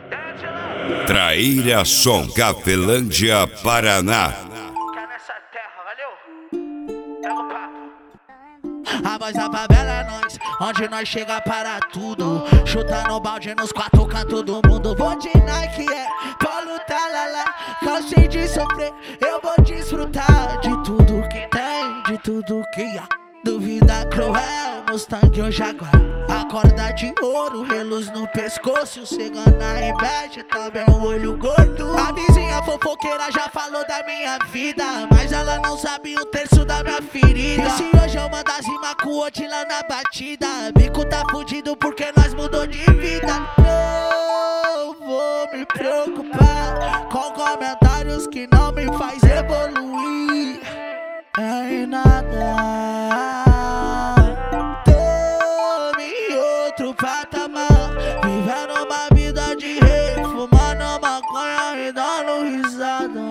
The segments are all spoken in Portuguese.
Traíra Som, Cafelândia, Paraná. A voz da favela é nós, onde nós chega para tudo. Chutando balde nos quatro cantos do mundo. Vou de Nike, Paulo Talala. Cansei de sofrer, eu vou desfrutar de tudo que tem, de tudo que há. Duvida cruel, Mustang ou Jaguar. A corda de ouro, reluz no pescoço. Cegando a inveja, também o olho gordo. A vizinha fofoqueira já falou da minha vida, mas ela não sabe um terço da minha ferida. E se hoje eu mando as rimas com o Odila na batida, bico tá fudido porque nós mudou de vida. Não vou me preocupar com comentários que não me faz evoluir em nada. Tô em outro patamar, vivendo uma vida de rei, fumando maconha e dando risada.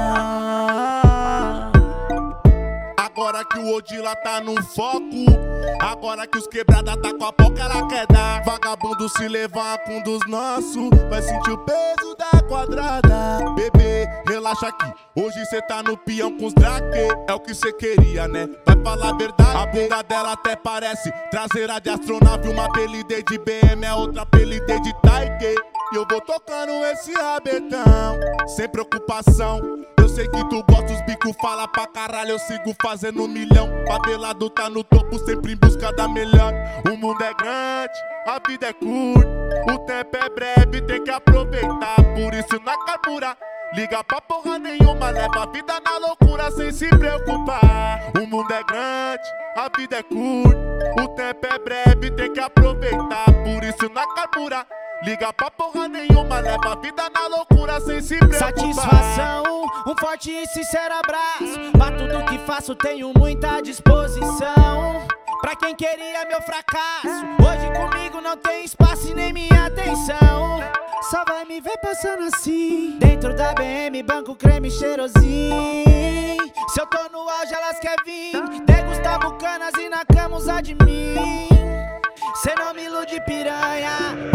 Agora que o Odila tá no foco, agora que os quebrada tá com a boca, ela quer dar. Vagabundo se levar com um dos nossos, vai sentir o peso da quadrada. Bebê, relaxa aqui, hoje cê tá no peão com os draque. É o que cê queria, né? Vai falar a verdade. A bunda dela até parece traseira de astronave. Uma apelidei de BM, é outra apelidei de Taike. E eu vou tocando esse rabetão, sem preocupação. Eu sei que tu gosta, os bicos fala pra caralho, eu sigo fazendo 1 milhão. Favelado tá no topo, sempre em busca da melhor. O mundo é grande, a vida é curta, o tempo é breve, tem que aproveitar. Por isso na carbura, liga pra porra nenhuma, leva a vida na loucura sem se preocupar. O mundo é grande, a vida é curta, o tempo é breve, tem que aproveitar. Por isso na carbura, liga pra porra nenhuma, leva a vida na loucura sem se preocupar. Satisfação, um forte e sincero abraço. Pra tudo que faço tenho muita disposição. Pra quem queria meu fracasso, hoje comigo não tem espaço e nem minha atenção. Só vai me ver passando assim, dentro da BM, banco creme cheirosinho. Se eu tô no auge elas querem vir, degustar bucanas e na cama usar de mim. Cê não me ilude, piranha.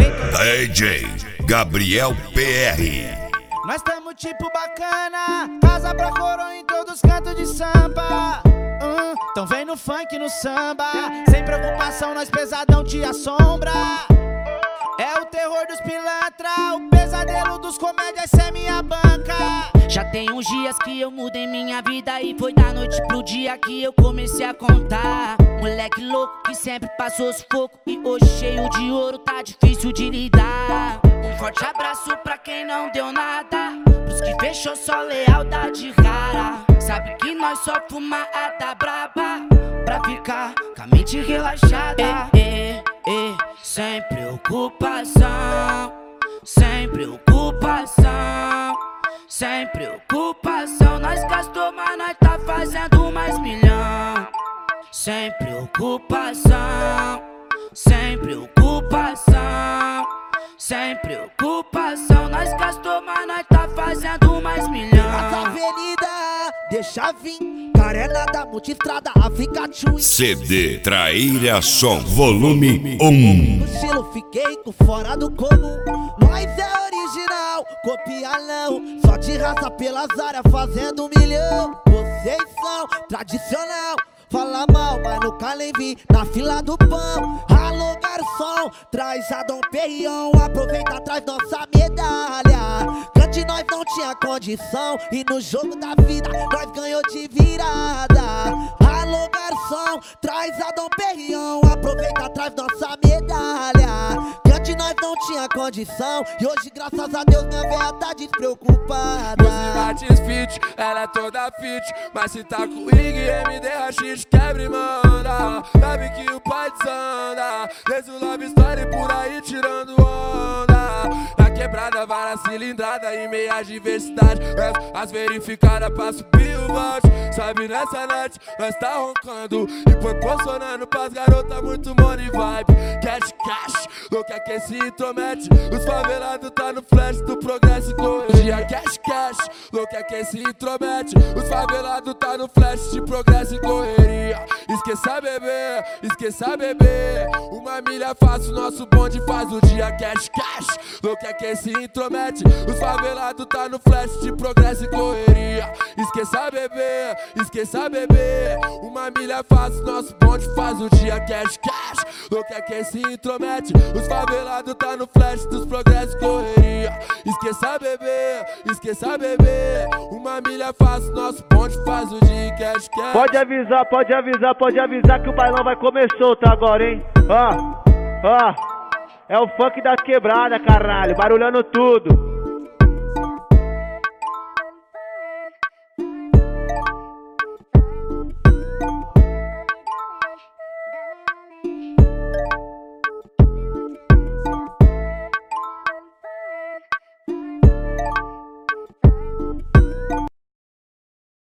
DJ Gabriel PR. Nós tamo tipo bacana, casa pra coroa em todos os cantos de samba. Então vem no funk, no samba, sem preocupação, nós pesadão te assombra. É o terror dos pilantra, o pesadelo dos comédias, cê é minha banca. Já tem uns dias que eu mudei minha vida e foi da noite pro dia que eu comecei a contar. Moleque louco que sempre passou sufoco e hoje cheio de ouro tá difícil de lidar. Um forte abraço pra quem não deu nada, pros que fechou só lealdade rara. Sabe que nós só fuma a da braba, pra ficar com a mente relaxada. Sem preocupação, sem preocupação, sem preocupação. Nós gastou, mas nós tá fazendo mais 1 milhão. Sem preocupação, sem preocupação, sem preocupação. Nós gastou, mas nós tá fazendo mais 1 milhão. Essa avenida, deixa vir, carena da multistrada, África Twin. CD Traíra Som, volume 1. No estilo fiquei com fora do comum. Nós é original, copia não. Só de raça pelas áreas fazendo 1 milhão. Vocês são tradicional, fala mal, mas nunca nem vi na fila do pão. Alô garçom, traz a Dom Perignon, aproveita, traz nossa medalha. Cante nós não tinha condição e no jogo da vida nós ganhou de virada. Alô garçom, traz a Dom Perignon, aproveita, traz nossa medalha. Cante nós não tinha condição e hoje graças a Deus minha véia tá despreocupada. Lucy Martins fit, ela é toda fit, mas se tá com o Ig, MD Rachid, quebra e manda. Sabe que o pai desanda, desde o Love Story por aí tirando onda. Na quebrada, várias cilindrada e meia diversidade, as verificadas pra subir o bounce. Sabe, nessa night nós tá roncando e proporcionando pras garotas muito money vibe. Cash, cash, louca que se intromete. Os favelados tá no flash do progresso e correria. Cash, cash, louca que se intromete. Os favelados tá no flash de progresso e correria. Esqueça beber, esqueça beber. Uma milha fácil, nosso bonde faz o dia. Cash, cash, louca que se intromete. Os favelados tá no flash de progresso e correria. Esqueça beber, esqueça beber. Uma milha fácil, nosso bonde faz o dia. Cash, cash, louca que se intromete. Os favelados tá no flash dos progressos e correria. Esqueça beber, esqueça beber. Uma milha fácil, nosso bonde faz o dia. Cash, cash. Pode avisar, pode avisar, pode avisar que o bailão vai comer solto agora, hein? Ó, ó, é o funk das quebradas, caralho, barulhando tudo.